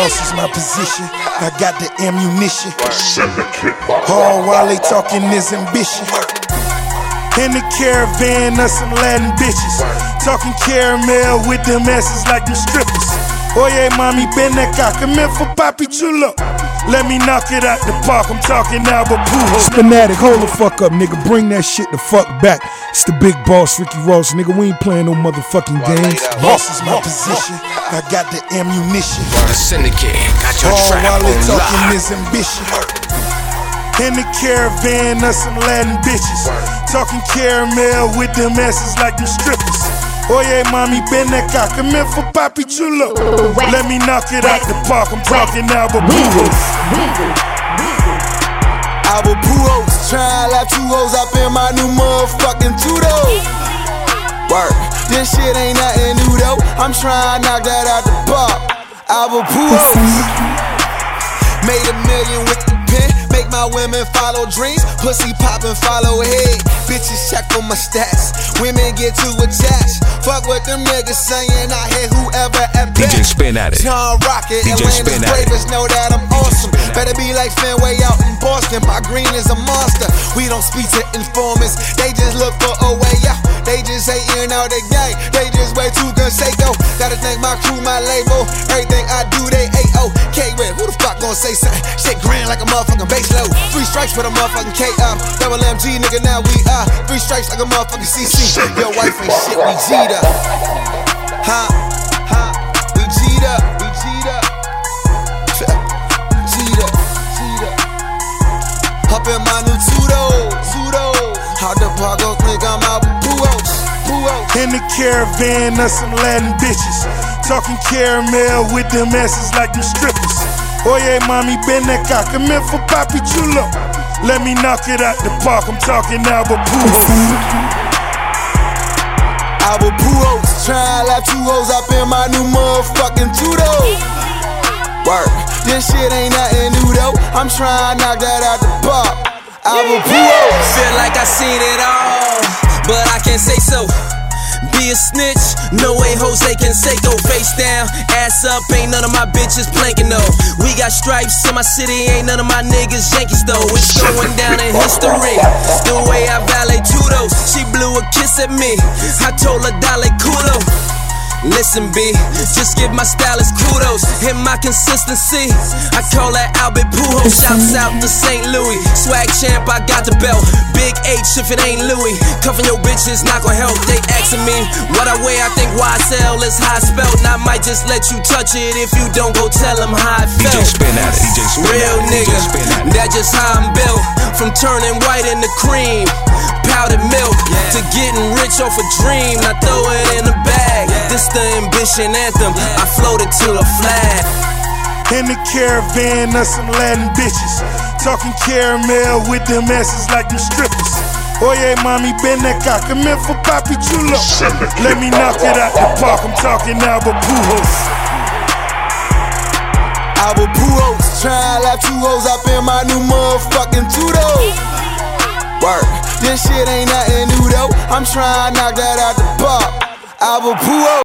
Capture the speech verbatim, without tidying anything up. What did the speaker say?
Boss is my position, I got the ammunition. All while they talking is ambition. In the caravan of some Latin bitches, talking caramel with them asses like them strippers. Oye, mommy, ven acá, come here for Papi Chulo. Let me knock it out the park, I'm talking Albert Pujols. Fanatic, hold the fuck up, nigga, bring that shit the fuck back. It's the big boss, Ricky Ross, nigga, we ain't playing no motherfucking games. Boss is my position, I got the ammunition. The syndicate, got your All trap while they on talking lock. is ambition. In the caravan of some Latin bitches, talking caramel with them asses like them strippers. Oye, mommy, ven acá, come here for Papi Chulo. Let me knock it out the park, I'm talking Albert Pujols. Albert Pujols, tryna lap two hoes up in my new motherfucking Tudo. Work, this shit ain't nothing new though. I'm tryna knock that out the park. Albert Pujols, made a million with the pen. Make my women follow dreams. Pussy poppin', follow head. Bitches check on my stats. Women get too attached. Fuck what them niggas saying. I hit whoever at D J best. Spin at it. John Rocket, D J Atlanta's Spin at it. bravest know that I'm awesome. Better be like Fenway out in Boston. My green is a monster. We don't speak to informants. They just look for a way out. They just hating out the gang. They just way too Conseco. Gotta thank my crew, my label. Everything I do, they A O K with. Who the fuck gon' say something? Shit grand like a motherfucking bass load. Three strikes with a motherfucking K up. Double M G, nigga, now we are. Three strikes like a motherfucking C C. Your wife ain't shit, we G'd up. Huh? Huh? We G'd up. We G'd up. G'd up. G'd up. Up in my new Tudo. Tudo. How the park go think I'm out with Pujols. Pujols. In the caravan of some Latin bitches, talking caramel with them asses like them strippers. Oye, mommy, ven acá, come here for Papi Chulo. Let me knock it out the park, I'm talking Albert Pujols. Albert Pujols, tryna lap two hoes up in my new motherfucking Tudo. Work, this shit ain't nothing new though. I'm tryna knock that out the park. Albert Pujols. Feel like I seen it all, but I can't say so. Be a snitch, no way Jose Canseco. Face down, ass up, ain't none of my bitches planking though. We got stripes in my city, ain't none of my niggas Yankees though. It's going down in history, the way I valet Tudos. She blew a kiss at me, I told her dale culo. Listen B, just give my stylist kudos. Hit my consistency, I call that Albert Pujols. Shouts out to Saint Louis, swag champ, I got the belt. Big H if it ain't Louis, cuffing your bitches not gon' help. They asking me what I weigh, I think Y S L is how I spelled. And I might just let you touch it if you don't go tell them how I felt. D J Spin at it. D J Spin Real at it. nigga, D J Spin at it. that's just how I'm built. From turning white into cream, powdered milk, to getting rich off a dream. I throw it in the bag. This the ambition anthem, I floated to the flag. In the caravan of some Latin bitches, talking caramel with them asses like them strippers. Oye, mommy, ven acá, come here for Papi Chulo. Let me knock it out the park, I'm talking Albert Pujols. Albert Pujols, tryna lap two hoes up in my new motherfucking Tudo. Work, this shit ain't nothing new though. I'm tryna knock that out the park. Albert Pujols.